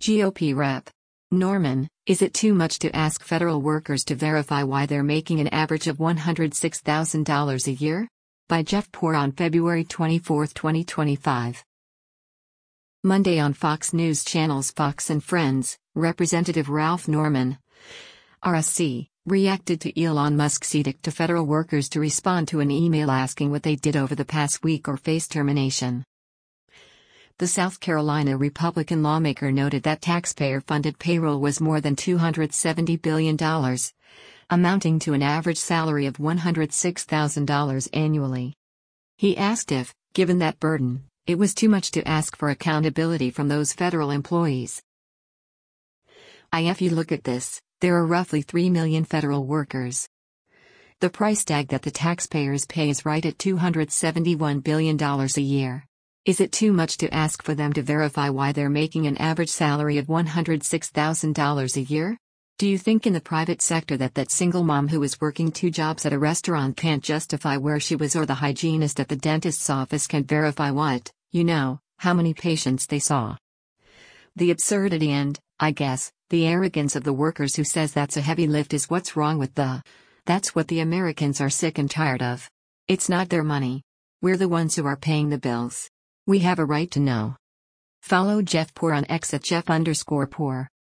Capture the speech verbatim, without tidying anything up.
G O P Rep Norman, is it too much to ask federal workers to verify why they're making an average of one hundred six thousand dollars a year? By Jeff Poore on February twenty-fourth, twenty twenty-five. Monday on Fox News Channel's Fox and Friends, Representative Ralph Norman, R S C, reacted to Elon Musk's edict to federal workers to respond to an email asking what they did over the past week or face termination. The South Carolina Republican lawmaker noted that taxpayer-funded payroll was more than two hundred seventy billion dollars, amounting to an average salary of one hundred six thousand dollars annually. He asked if, given that burden, it was too much to ask for accountability from those federal employees. If you look at this, there are roughly three million federal workers. The price tag that the taxpayers pay is right at two hundred seventy-one billion dollars a year. Is it too much to ask for them to verify why they're making an average salary of one hundred six thousand dollars a year? Do you think in the private sector that that single mom who is working two jobs at a restaurant can't justify where she was, or the hygienist at the dentist's office can't verify what, you know, how many patients they saw? The absurdity and, I guess, the arrogance of the workers who says that's a heavy lift is what's wrong with the. That's what the Americans are sick and tired of. It's not their money. We're the ones who are paying the bills. We have a right to know. Follow Jeff Poore on X at Jeff underscore Poore.